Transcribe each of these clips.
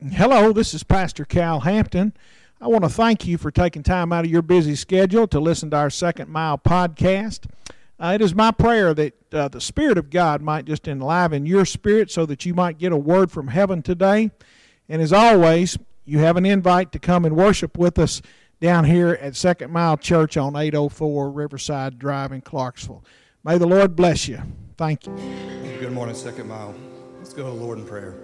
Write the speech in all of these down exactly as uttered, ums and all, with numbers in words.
Hello, this is Pastor Cal Hampton. I want to thank you for taking time out of your busy schedule to listen to our Second Mile podcast. Uh, it is my prayer that uh, the Spirit of God might just enliven your spirit so that you might get a word from heaven today. And as always, you have an invite to come and worship with us down here at Second Mile Church on eight oh four Riverside Drive in Clarksville. May the Lord bless you. Thank you. Good morning, Second Mile. Let's go to the Lord in prayer.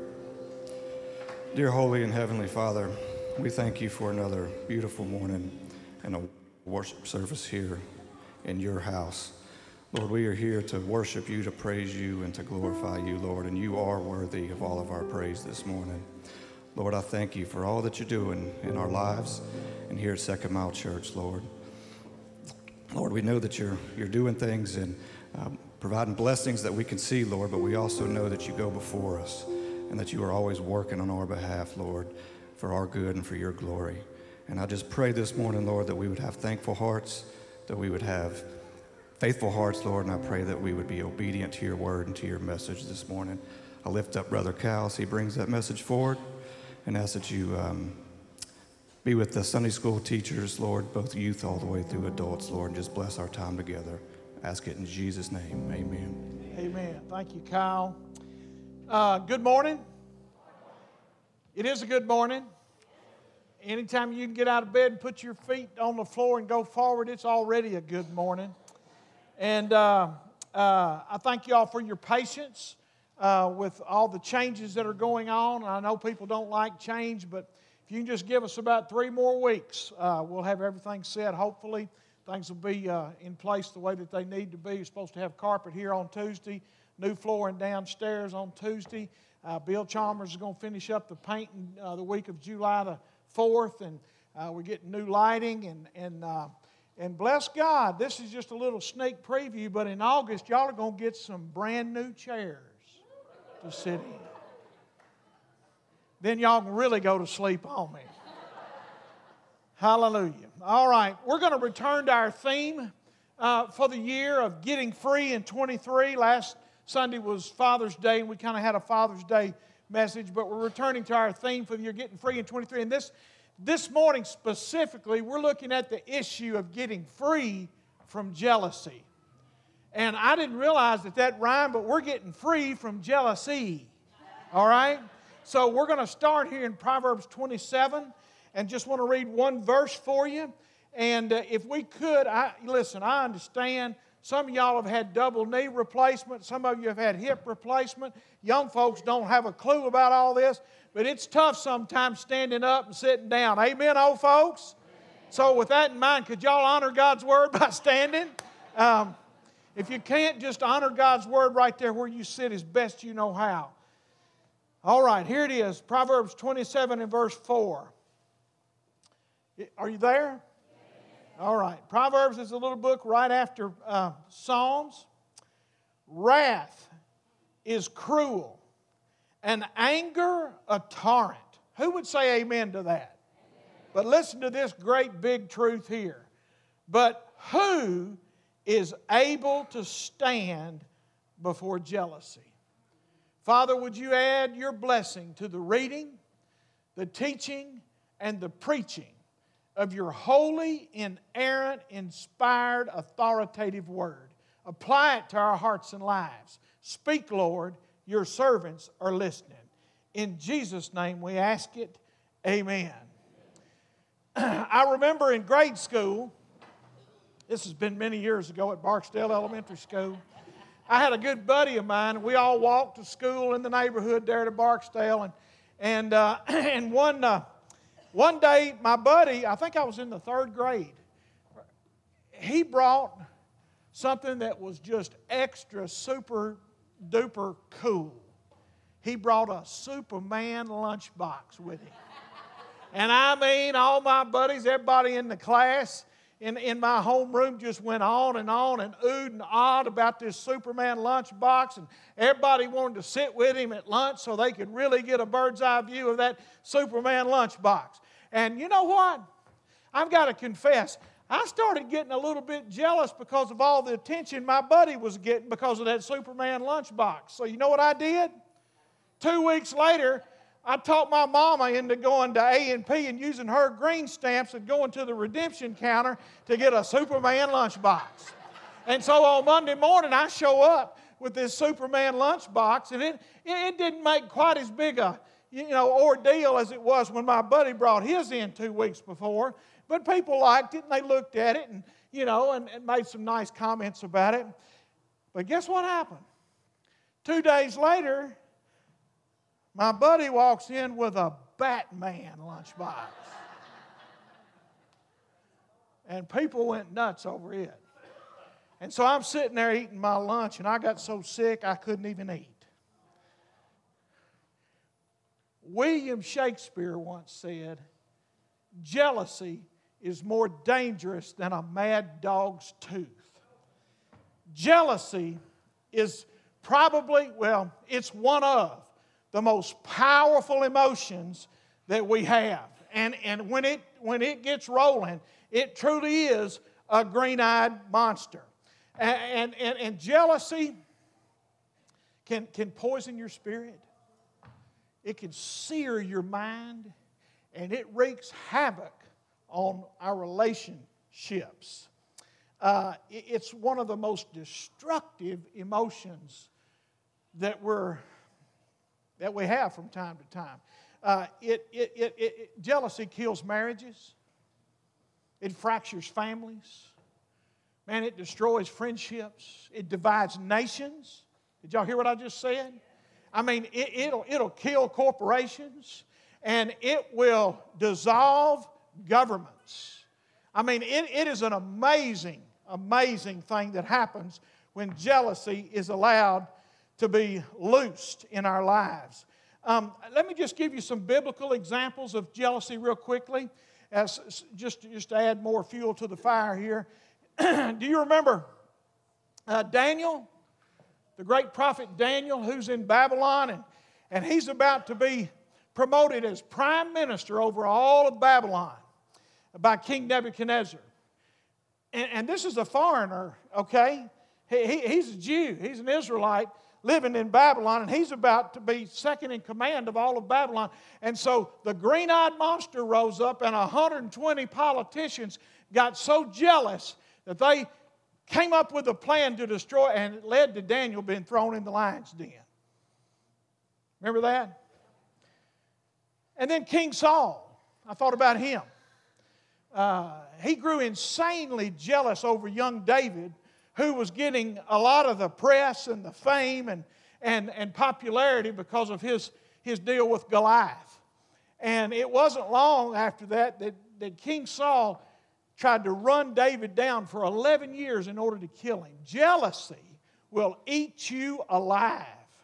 Dear Holy and Heavenly Father, we thank you for another beautiful morning and a worship service here in your house. Lord, we are here to worship you, to praise you, and to glorify you, Lord, and you are worthy of all of our praise this morning. Lord, I thank you for all that you're doing in our lives and here at Second Mile Church, Lord. Lord, we know that you're you're doing things and um, providing blessings that we can see, Lord, but we also know that you go before us and that you are always working on our behalf, Lord, for our good and for your glory. And I just pray this morning, Lord, that we would have thankful hearts, that we would have faithful hearts, Lord, and I pray that we would be obedient to your word and to your message this morning. I lift up Brother Cal as he brings that message forward and ask that you um, be with the Sunday school teachers, Lord, both youth all the way through adults, Lord, and just bless our time together. Ask it in Jesus' name. Amen. Amen. Thank you, Kyle. Uh, good morning. It is a good morning. Anytime you can get out of bed and put your feet on the floor and go forward, it's already a good morning. And uh, uh, I thank you all for your patience uh, with all the changes that are going on. I know people don't like change, but if you can just give us about three more weeks, uh, we'll have everything set, hopefully. Things will be uh, in place the way that they need to be. You're supposed to have carpet here on Tuesday, new flooring downstairs on Tuesday. Uh, Bill Chalmers is going to finish up the painting uh, the week of July the fourth, and uh, we're getting new lighting. And and uh, and bless God, this is just a little sneak preview, but in August, y'all are going to get some brand new chairs to sit in. Then y'all can really go to sleep on me. Hallelujah. All right, we're going to return to our theme uh, for the year of getting free in twenty-three. Last Sunday was Father's Day, and we kind of had a Father's Day message, but we're returning to our theme for the year, getting free in twenty-three. And this, this morning specifically, we're looking at the issue of getting free from jealousy. And I didn't realize that that rhymed, but we're getting free from jealousy. All right? So we're going to start here in Proverbs twenty-seven, and just want to read one verse for you. And uh, if we could, I, listen, I understand some of y'all have had double knee replacement. Some of you have had hip replacement. Young folks don't have a clue about all this, but it's tough sometimes standing up and sitting down. Amen, old folks? So with that in mind, could y'all honor God's word by standing? Um, if you can't, just honor God's word right there where you sit as best you know how. All right, here it is, Proverbs twenty-seven and verse four. Are you there? All right. Proverbs is a little book right after uh, Psalms. Wrath is cruel, and anger a torrent. Who would say amen to that? But listen to this great big truth here. But who is able to stand before jealousy? Father, would you add your blessing to the reading, the teaching, and the preaching of your holy, inerrant, inspired, authoritative word. Apply it to our hearts and lives. Speak, Lord, your servants are listening. In Jesus' name we ask it, amen. I remember in grade school, this has been many years ago at Barksdale Elementary School, I had a good buddy of mine, and we all walked to school in the neighborhood there at Barksdale, and, and, uh, and one... Uh, One day, my buddy, I think I was in the third grade, he brought something that was just extra super duper cool. He brought a Superman lunchbox with him. And I mean, all my buddies, everybody in the class, in, in my homeroom just went on and on and oohed and awed about this Superman lunchbox, and everybody wanted to sit with him at lunch so they could really get a bird's eye view of that Superman lunchbox. And you know what? I've got to confess, I started getting a little bit jealous because of all the attention my buddy was getting because of that Superman lunchbox. So you know what I did? Two weeks later, I talked my mama into going to A and P and using her green stamps and going to the redemption counter to get a Superman lunchbox. And so on Monday morning, I show up with this Superman lunchbox, and it, it didn't make quite as big a you know, ordeal as it was when my buddy brought his in two weeks before. But people liked it, and they looked at it, and you know, and, and made some nice comments about it. But guess what happened? Two days later, my buddy walks in with a Batman lunchbox. And people went nuts over it. And so I'm sitting there eating my lunch, and I got so sick I couldn't even eat. William Shakespeare once said, jealousy is more dangerous than a mad dog's tooth. Jealousy is probably, well, it's one of the most powerful emotions that we have. And, and when it, when it gets rolling, it truly is a green-eyed monster. And, and, and jealousy can, can poison your spirit. It can sear your mind. And it wreaks havoc on our relationships. Uh, it, it's one of the most destructive emotions that we're that we have from time to time. Uh, it, it, it, it, jealousy kills marriages. It fractures families. Man, it destroys friendships. It divides nations. Did y'all hear what I just said? I mean, it, it'll, it'll kill corporations, and it will dissolve governments. I mean, it, it is an amazing, amazing thing that happens when jealousy is allowed to be loosed in our lives. Um, let me just give you some biblical examples of jealousy real quickly, as just, just to add more fuel to the fire here. Do you remember uh, Daniel, the great prophet Daniel, who's in Babylon, and, and he's about to be promoted as prime minister over all of Babylon by King Nebuchadnezzar. And, and this is a foreigner, okay? He, he, he's a Jew. He's an Israelite living in Babylon, and he's about to be second in command of all of Babylon. And so the green-eyed monster rose up, and one hundred twenty politicians got so jealous that they came up with a plan to destroy, and it led to Daniel being thrown in the lion's den. Remember that? And then King Saul, I thought about him. Uh, he grew insanely jealous over young David, who was getting a lot of the press and the fame and, and, and popularity because of his, his deal with Goliath. And it wasn't long after that, that that King Saul tried to run David down for eleven years in order to kill him. Jealousy will eat you alive.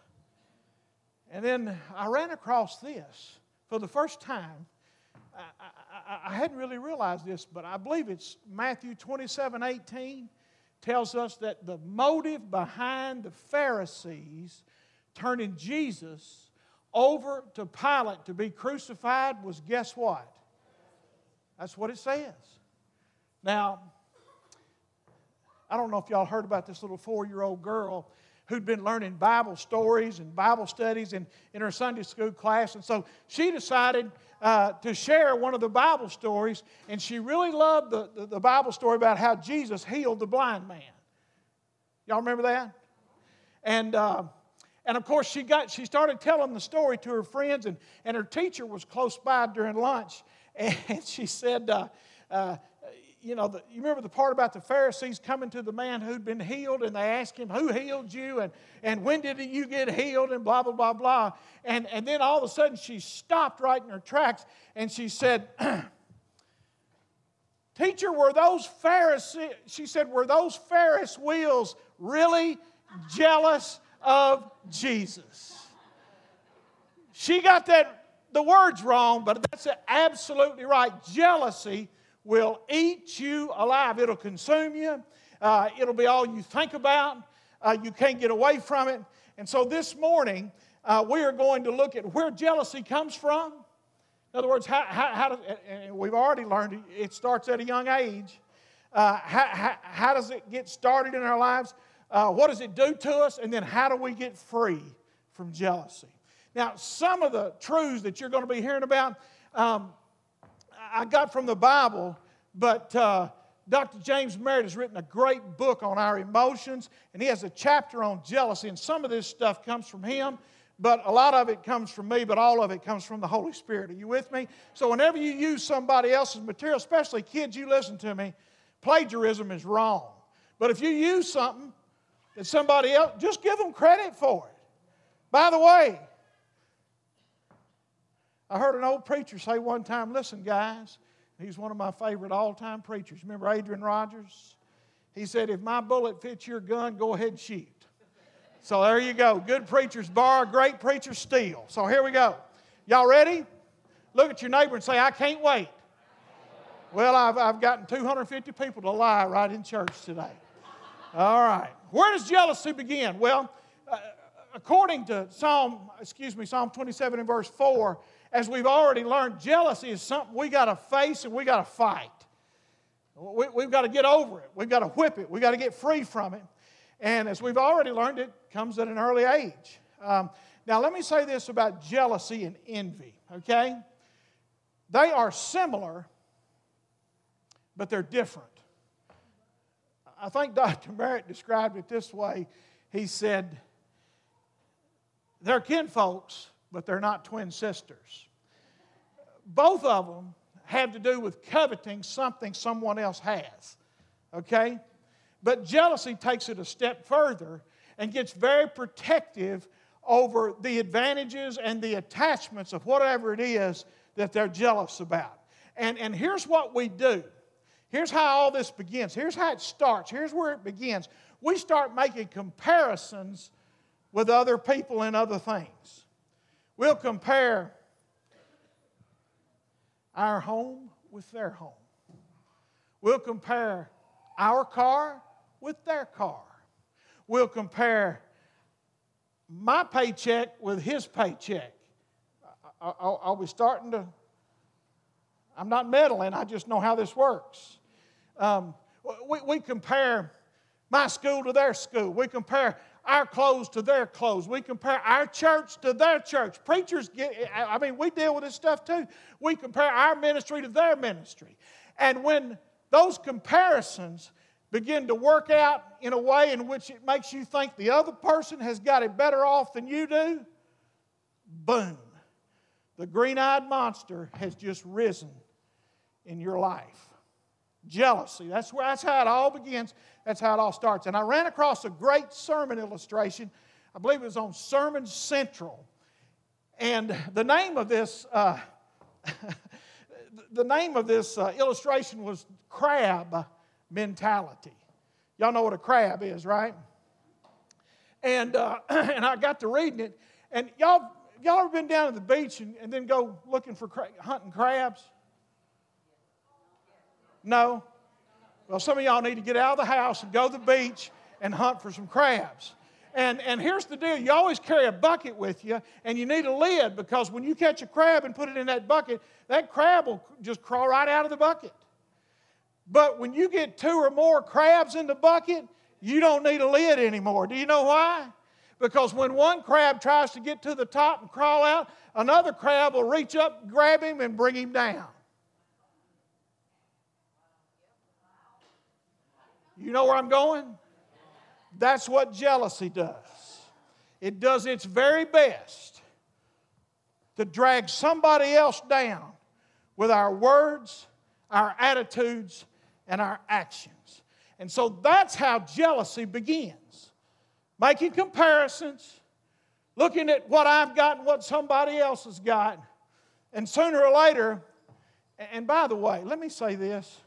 And then I ran across this for the first time. I, I, I hadn't really realized this, but I believe it's Matthew twenty-seven eighteen. Tells us that the motive behind the Pharisees turning Jesus over to Pilate to be crucified was, guess what? That's what it says. Now, I don't know if y'all heard about this little four-year-old girl who'd been learning Bible stories and Bible studies in, in her Sunday school class. And so she decided uh, to share one of the Bible stories, and she really loved the, the, the Bible story about how Jesus healed the blind man. Y'all remember that? And, uh, and of course, she got she started telling the story to her friends, and, and her teacher was close by during lunch, and she said, uh, uh, you know, the, you remember the part about the Pharisees coming to the man who'd been healed, and they asked him, who healed you, and, and when did you get healed, and blah, blah, blah, blah. And, and then all of a sudden she stopped right in her tracks, and she said, teacher, were those Pharisees, she said, were those Ferris wheels really jealous of Jesus? She got that the words wrong, but that's absolutely right. Jealousy will eat you alive. It'll consume you. Uh, it'll be all you think about. Uh, you can't get away from it. And so this morning, uh, we are going to look at where jealousy comes from. In other words, how, how, how does, and we've already learned it starts at a young age. Uh, how, how, how does it get started in our lives? Uh, what does it do to us? And then how do we get free from jealousy? Now, some of the truths that you're going to be hearing about, um, I got from the Bible, but uh, Doctor James Merritt has written a great book on our emotions, and he has a chapter on jealousy, and some of this stuff comes from him, but a lot of it comes from me, but all of it comes from the Holy Spirit. Are you with me? So whenever you use somebody else's material, especially kids, you listen to me, plagiarism is wrong. But if you use something that somebody else, just give them credit for it. By the way, I heard an old preacher say one time, listen, guys, he's one of my favorite all-time preachers. Remember Adrian Rogers? He said, if my bullet fits your gun, go ahead and shoot. So there you go. Good preachers borrow, great preachers steal. So here we go. Y'all ready? Look at your neighbor and say, I can't wait. Well, I've, I've gotten two hundred fifty people to lie right in church today. All right. Where does jealousy begin? Well, uh, according to Psalm, excuse me, Psalm twenty-seven and verse four, as we've already learned, jealousy is something we got to face and we got to fight. We, we've got to get over it. We've got to whip it. We've got to get free from it. And as we've already learned, it comes at an early age. Um, now, let me say this about jealousy and envy, okay? They are similar, but they're different. I think Doctor Merritt described it this way. He said, they're kinfolks, but they're not twin sisters. Both of them have to do with coveting something someone else has, okay? But jealousy takes it a step further and gets very protective over the advantages and the attachments of whatever it is that they're jealous about. And, and here's what we do. Here's how all this begins. Here's how it starts. Here's where it begins. We start making comparisons with other people and other things. We'll compare our home with their home. We'll compare our car with their car. We'll compare my paycheck with his paycheck. Are, are we starting to... I'm not meddling, I just know how this works. Um, we, we compare my school to their school. We compare our clothes to their clothes. We compare our church to their church. Preachers get, I mean, we deal with this stuff too. We compare our ministry to their ministry. And when those comparisons begin to work out in a way in which it makes you think the other person has got it better off than you do, boom, the green-eyed monster has just risen in your life. Jealousy, that's where that's how it all begins. That's how it all starts. And I ran across a great sermon illustration. I believe it was on Sermon Central. And the name of this, uh, the name of this uh, illustration was crab mentality. Y'all know what a crab is, right? And uh, and I got to reading it. And y'all, y'all ever been down to the beach and, and then go looking for cra- hunting crabs? No? Well, some of y'all need to get out of the house and go to the beach and hunt for some crabs. And, and here's the deal. You always carry a bucket with you, and you need a lid because when you catch a crab and put it in that bucket, that crab will just crawl right out of the bucket. But when you get two or more crabs in the bucket, you don't need a lid anymore. Do you know why? Because when one crab tries to get to the top and crawl out, another crab will reach up, grab him, and bring him down. You know where I'm going? That's what jealousy does. It does its very best to drag somebody else down with our words, our attitudes, and our actions. And so that's how jealousy begins. Making comparisons, looking at what I've got and what somebody else has got. And sooner or later, and by the way, let me say this.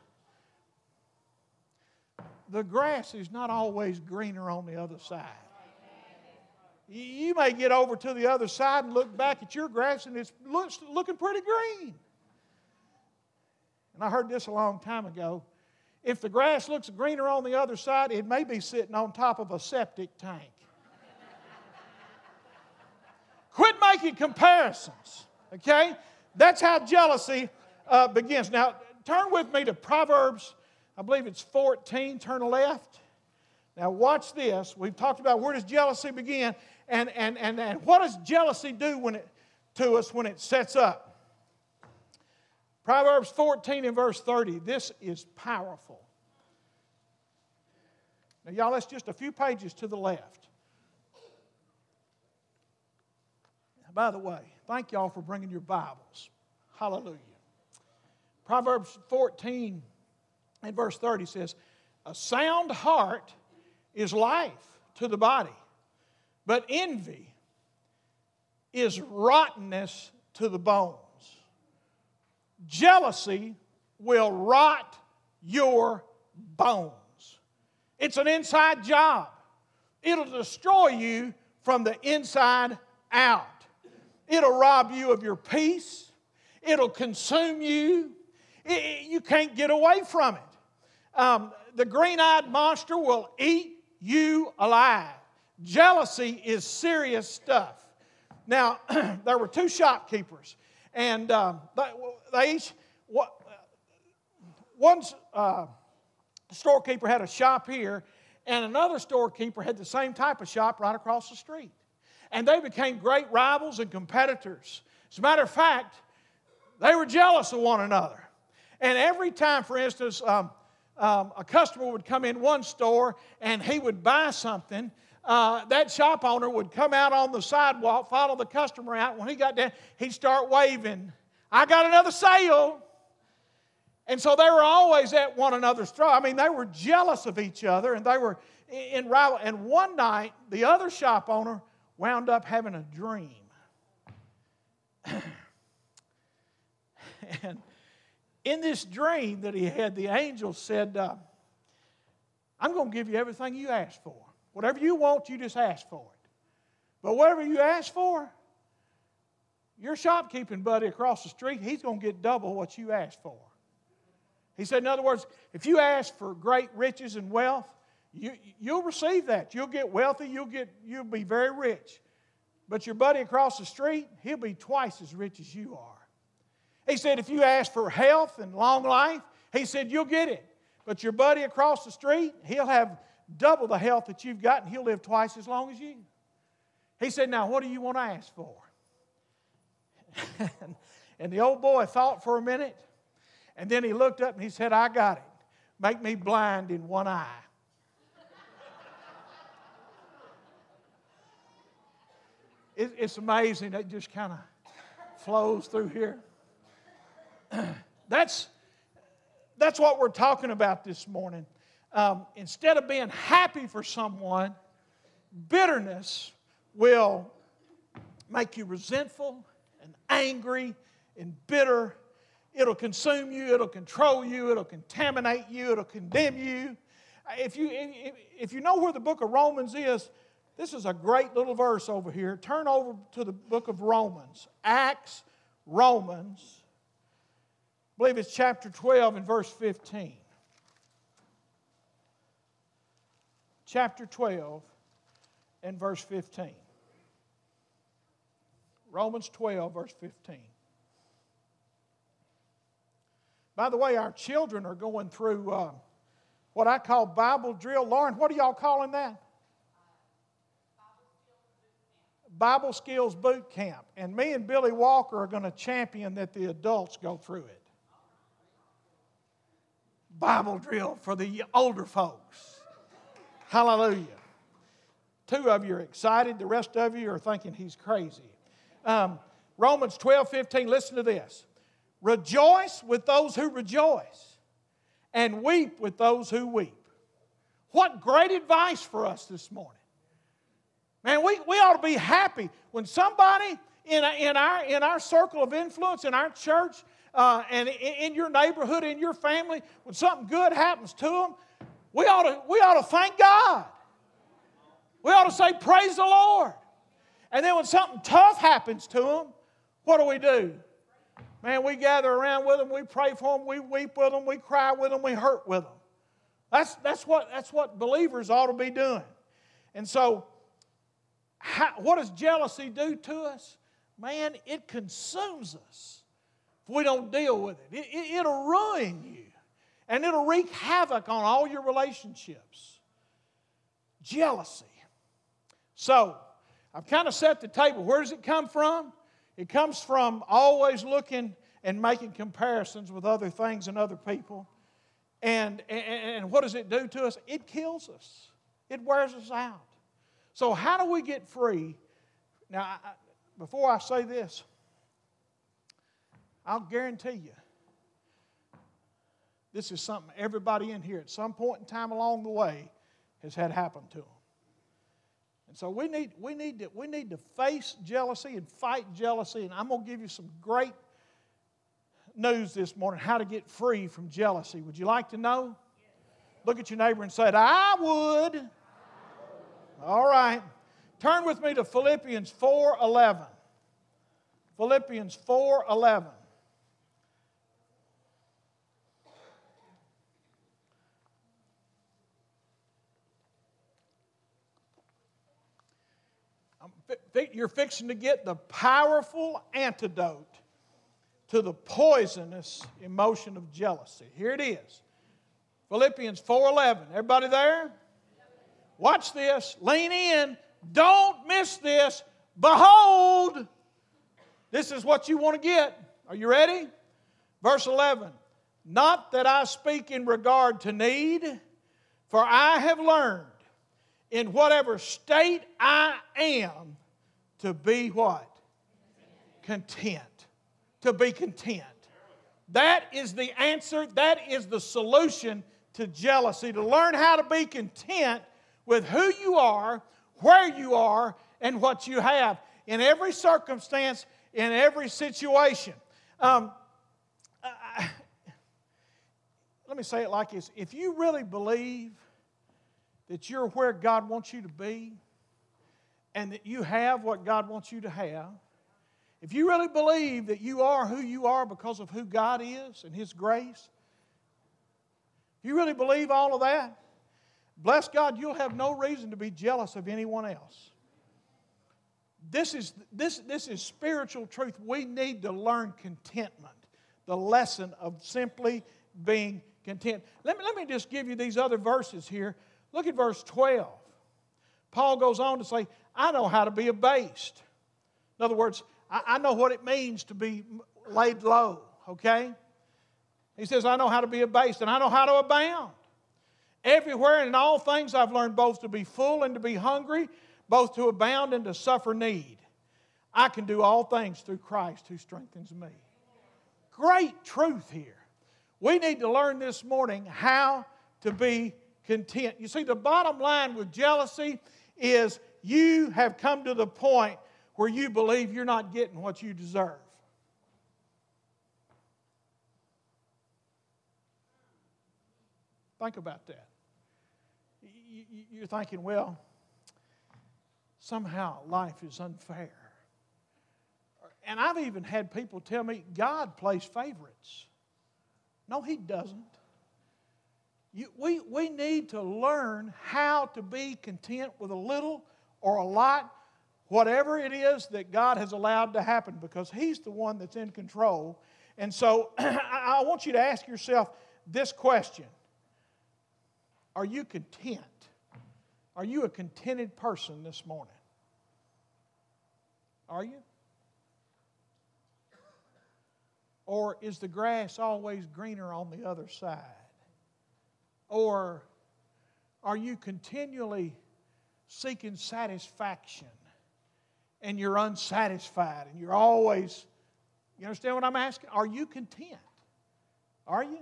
The grass is not always greener on the other side. You may get over to the other side and look back at your grass and it's looks, looking pretty green. And I heard this a long time ago. If the grass looks greener on the other side, it may be sitting on top of a septic tank. Quit making comparisons, okay? That's how jealousy uh, begins. Now, turn with me to Proverbs, I believe it's fourteen, turn left. Now, watch this. We've talked about where does jealousy begin, And, and, and, and what does jealousy do when it, to us when it sets up? Proverbs fourteen and verse thirty. This is powerful. Now, y'all, that's just a few pages to the left. By the way, thank y'all for bringing your Bibles. Hallelujah. Proverbs fourteen and verse thirty says, a sound heart is life to the body, but envy is rottenness to the bones. Jealousy will rot your bones. It's an inside job. It'll destroy you from the inside out. It'll rob you of your peace. It'll consume you. It, it, you can't get away from it. Um, the green-eyed monster will eat you alive. Jealousy is serious stuff. Now, there were two shopkeepers, and um, they, they each, what, one uh, storekeeper had a shop here, and another storekeeper had the same type of shop right across the street. And they became great rivals and competitors. As a matter of fact, they were jealous of one another. And every time, for instance, um, um, a customer would come in one store and he would buy something, uh, that shop owner would come out on the sidewalk, follow the customer out. When he got down, he'd start waving, I got another sale. And so they were always at one another's throat. I mean, they were jealous of each other, and they were in rival. And one night, the other shop owner wound up having a dream. And in this dream that he had, the angel said, uh, I'm going to give you everything you asked for. Whatever you want, you just ask for it. But whatever you ask for, your shopkeeping buddy across the street, he's going to get double what you asked for. He said, in other words, if you ask for great riches and wealth, you, you'll receive that. You'll get wealthy. You'll get, you'll be very rich. But your buddy across the street, he'll be twice as rich as you are. He said, if you ask for health and long life, he said, you'll get it. But your buddy across the street, he'll have double the health that you've got, and he'll live twice as long as you. He said, now, what do you want to ask for? And the old boy thought for a minute, and then he looked up and he said, I got it. Make me blind in one eye. it, it's amazing. It just kind of flows through here. That's, that's what we're talking about this morning. Um, instead of being happy for someone, bitterness will make you resentful and angry and bitter. It'll consume you. It'll control you. It'll contaminate you. It'll condemn you. If you, if, if you know where the book of Romans is, this is a great little verse over here. Turn over to the book of Romans. Acts, Romans. I believe it's chapter twelve and verse fifteen. Chapter twelve and verse fifteen. Romans twelve, verse fifteen. By the way, our children are going through uh, what I call Bible drill. Lauren, what are y'all calling that? Bible Skills Boot Camp. And me and Billy Walker are going to champion that the adults go through it. Bible drill for the older folks. Hallelujah. Two of you are excited. The rest of you are thinking he's crazy. Um, Romans twelve, fifteen, listen to this. Rejoice with those who rejoice, and weep with those who weep. What great advice for us this morning. Man, we, we ought to be happy when somebody in, in, our, in our circle of influence, in our church, uh, and in, in your neighborhood, in your family, when something good happens to them, we ought to, we ought to thank God. We ought to say, praise the Lord. And then when something tough happens to them, what do we do? Man, we gather around with them, we pray for them, we weep with them, we cry with them, we hurt with them. That's, that's, what, that's what believers ought to be doing. And so, how, what does jealousy do to us? Man, it consumes us if we don't deal with it. it, it it'll ruin you. And it'll wreak havoc on all your relationships. Jealousy. So, I've kind of set the table. Where does it come from? It comes from always looking and making comparisons with other things and other people. And, and, and what does it do to us? It kills us. It wears us out. So how do we get free? Now, I, before I say this, I'll guarantee you, this is something everybody in here at some point in time along the way has had happen to them. And so we need, we need, to, we need to face jealousy and fight jealousy. And I'm going to give you some great news this morning, how to get free from jealousy. Would you like to know? Look at your neighbor and say, I would. All right. Turn with me to Philippians four eleven. Philippians four eleven. You're fixing to get the powerful antidote to the poisonous emotion of jealousy. Here it is. Philippians four eleven. Everybody there? Watch this. Lean in. Don't miss this. Behold, this is what you want to get. Are you ready? Verse eleven. Not that I speak in regard to need, for I have learned in whatever state I am to be what? Content. To be content. That is the answer. That is the solution to jealousy. To learn how to be content with who you are, where you are, and what you have in every circumstance, in every situation. Um, I, let me say it like this. If you really believe that you're where God wants you to be and that you have what God wants you to have, if you really believe that you are who you are because of who God is and His grace, if you really believe all of that, bless God, you'll have no reason to be jealous of anyone else. This is, this, this is spiritual truth. We need to learn contentment, the lesson of simply being content. Let me, let me just give you these other verses here. Look at verse twelve. Paul goes on to say, I know how to be abased. In other words, I, I know what it means to be laid low, okay? He says, I know how to be abased, and I know how to abound. Everywhere and in all things I've learned both to be full and to be hungry, both to abound and to suffer need. I can do all things through Christ who strengthens me. Great truth here. We need to learn this morning how to be content. You see, the bottom line with jealousy is you have come to the point where you believe you're not getting what you deserve. Think about that. You're thinking, well, somehow life is unfair. And I've even had people tell me, God plays favorites. No, He doesn't. You, we, we need to learn how to be content with a little or a lot, whatever it is that God has allowed to happen, because He's the one that's in control. And so I want you to ask yourself this question. Are you content? Are you a contented person this morning? Are you? Or is the grass always greener on the other side? Or are you continually seeking satisfaction and you're unsatisfied and you're always, you understand what I'm asking? Are you content? Are you?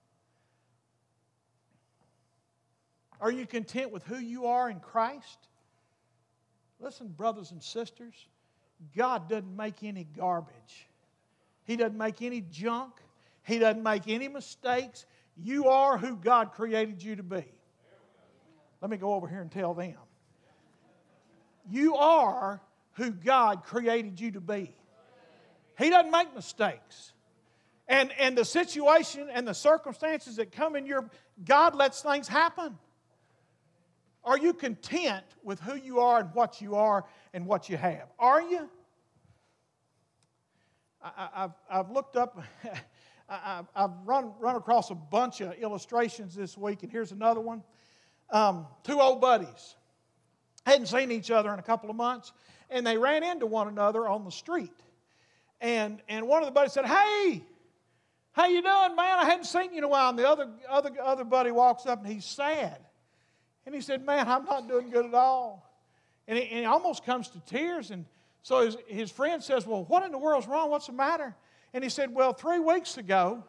Are you content with who you are in Christ? Listen, brothers and sisters, God doesn't make any garbage. He doesn't make any junk. He doesn't make any mistakes. You are who God created you to be. Let me go over here and tell them. You are who God created you to be. He doesn't make mistakes. And, and the situation and the circumstances that come in your... God lets things happen. Are you content with who you are and what you are and what you have? Are you? I, I've, I've looked up... I, I've run, run across a bunch of illustrations this week, and here's another one. Um, two old buddies hadn't seen each other in a couple of months, and they ran into one another on the street. And, and one of the buddies said, "Hey, how you doing, man? I hadn't seen you in a while." And the other, other, other buddy walks up, and he's sad. And he said, "Man, I'm not doing good at all." And he, and he almost comes to tears. And so his, his friend says, "Well, what in the world's wrong? What's the matter?" And he said, "Well, three weeks ago,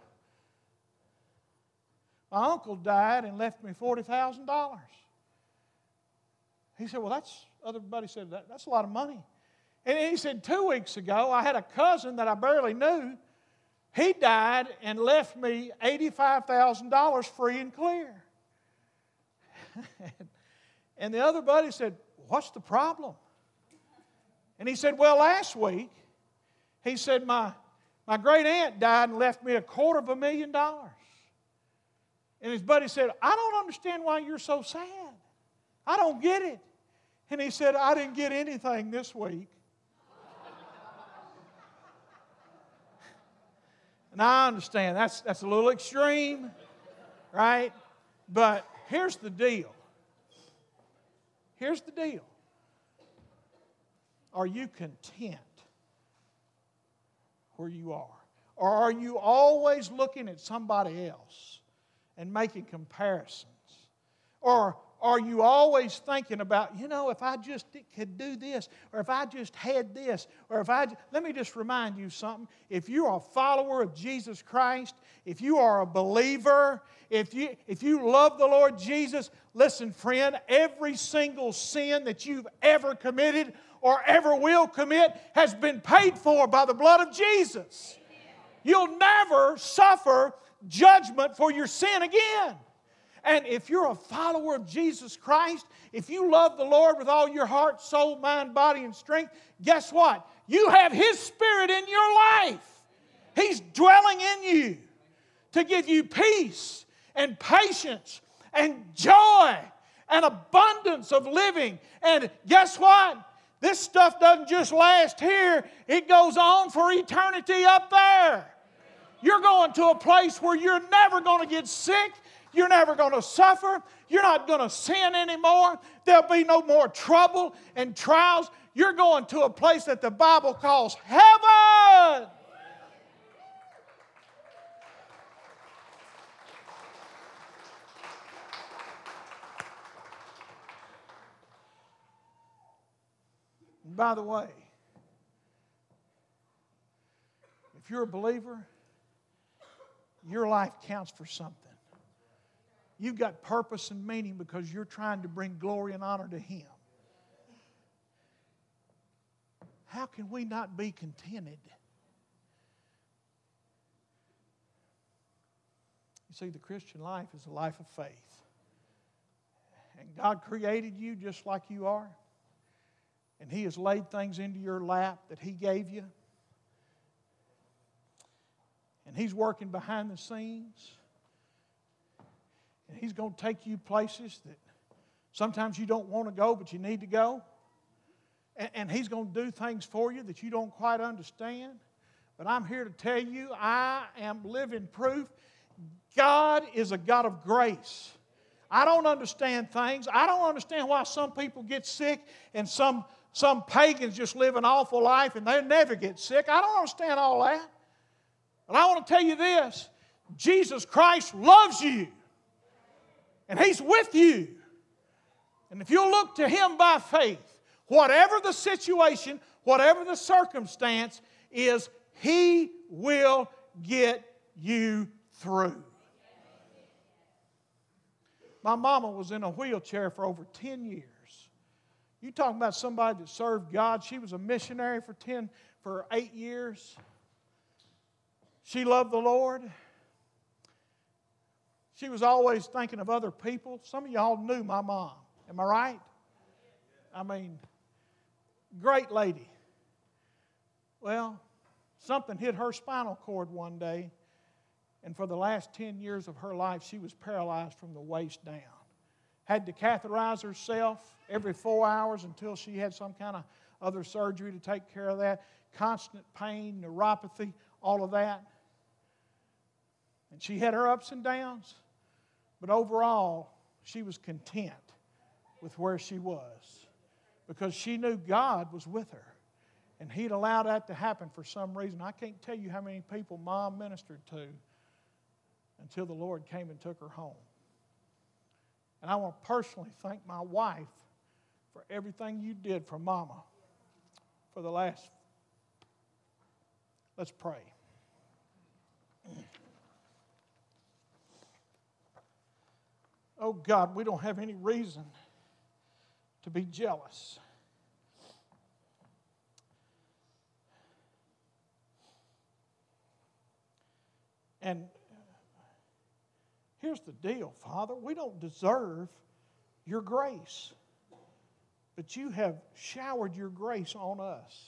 my uncle died and left me forty thousand dollars. He said, "Well, that's," other buddy said, that, "that's a lot of money." And he said, two weeks ago, I had a cousin that I barely knew. He died and left me eighty-five thousand dollars free and clear." And the other buddy said, "What's the problem?" And he said, "Well, last week," he said, my, my great aunt died and left me a quarter of a million dollars. And his buddy said, "I don't understand why you're so sad. I don't get it." And he said, "I didn't get anything this week." And I understand that's, that's a little extreme, right? But here's the deal. Here's the deal. Are you content where you are? Or are you always looking at somebody else and making comparisons? Or are you always thinking about, you know, if I just could do this, or if I just had this, or if I... Let me just remind you something. If you're a follower of Jesus Christ, if you are a believer, if you, if you love the Lord Jesus, listen, friend, every single sin that you've ever committed or ever will commit has been paid for by the blood of Jesus. You'll never suffer judgment for your sin again. And if you're a follower of Jesus Christ, if you love the Lord with all your heart, soul, mind, body, and strength, guess what? You have His Spirit in your life. He's dwelling in you to give you peace and patience and joy and abundance of living. And guess what? This stuff doesn't just last here. It goes on for eternity up there. You're going to a place where you're never going to get sick. You're never going to suffer. You're not going to sin anymore. There'll be no more trouble and trials. You're going to a place that the Bible calls heaven. And by the way, if you're a believer, your life counts for something. You've got purpose and meaning because you're trying to bring glory and honor to Him. How can we not be contented? You see, the Christian life is a life of faith. And God created you just like you are. And He has laid things into your lap that He gave you. And He's working behind the scenes. And He's going to take you places that sometimes you don't want to go, but you need to go. And, and He's going to do things for you that you don't quite understand. But I'm here to tell you, I am living proof. God is a God of grace. I don't understand things. I don't understand why some people get sick and some, some pagans just live an awful life and they never get sick. I don't understand all that. But I want to tell you this. Jesus Christ loves you. And He's with you. And if you'll look to Him by faith, whatever the situation, whatever the circumstance is, He will get you through. My mama was in a wheelchair for over ten years. You talking about somebody that served God. She was a missionary for ten, for eight years. She loved the Lord. She was always thinking of other people. Some of y'all knew my mom. Am I right? I mean, great lady. Well, something hit her spinal cord one day, and for the last ten years of her life, she was paralyzed from the waist down. Had to catheterize herself every four hours until she had some kind of other surgery to take care of that. Constant pain, neuropathy, all of that. And she had her ups and downs. But overall, she was content with where she was. because she knew God was with her. And He'd allowed that to happen for some reason. I can't tell you how many people Mom ministered to until the Lord came and took her home. And I want to personally thank my wife for everything you did for Mama for the last. Let's pray. Oh God, we don't have any reason to be jealous. And here's the deal, Father. We don't deserve your grace, but you have showered your grace on us.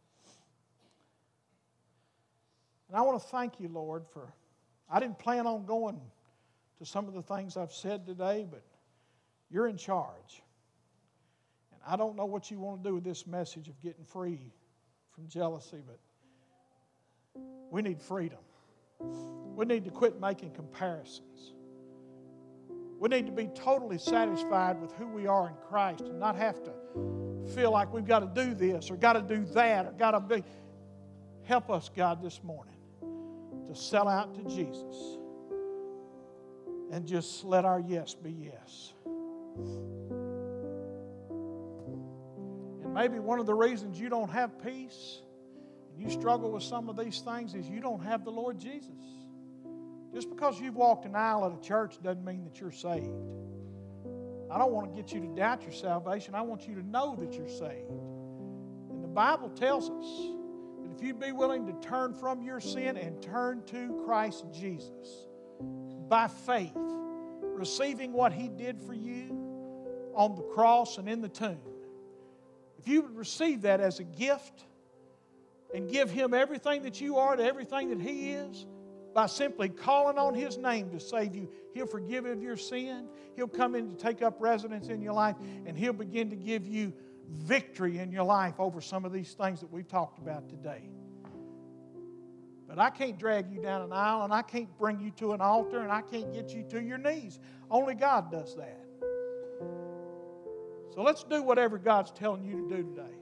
And I want to thank you, Lord, for, I didn't plan on going to some of the things I've said today, but you're in charge. And I don't know what you want to do with this message of getting free from jealousy, but we need freedom. We need to quit making comparisons. We need to be totally satisfied with who we are in Christ and not have to feel like we've got to do this or got to do that or got to be. Help us, God, this morning to sell out to Jesus and just let our yes be yes. And maybe one of the reasons you don't have peace and you struggle with some of these things is you don't have the Lord Jesus. Just because you've walked an aisle at a church doesn't mean that you're saved. I don't want to get you to doubt your salvation. I want you to know that you're saved. And the Bible tells us that if you'd be willing to turn from your sin and turn to Christ Jesus by faith, receiving what He did for you on the cross and in the tomb, if you would receive that as a gift and give Him everything that you are to everything that He is, by simply calling on His name to save you, He'll forgive you of your sin. He'll come in to take up residence in your life, and He'll begin to give you victory in your life over some of these things that we've talked about today. But I can't drag you down an aisle, and I can't bring you to an altar, and I can't get you to your knees. Only God does that. So let's do whatever God's telling you to do today.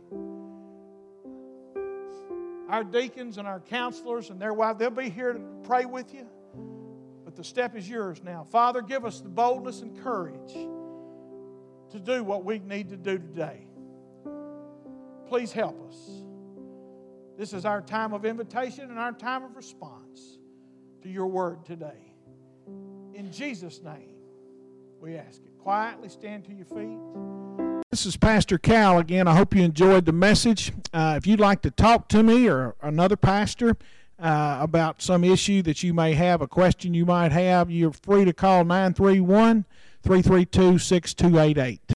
Our deacons and our counselors and their wives, they'll be here to pray with you. But the step is yours now. Father, give us the boldness and courage to do what we need to do today. Please help us. This is our time of invitation and our time of response to your word today. In Jesus' name, we ask it. Quietly stand to your feet. This is Pastor Cal again. I hope you enjoyed the message. Uh, if you'd like to talk to me or another pastor uh, about some issue that you may have, a question you might have, you're free to call nine three one, three three two, six two eight eight.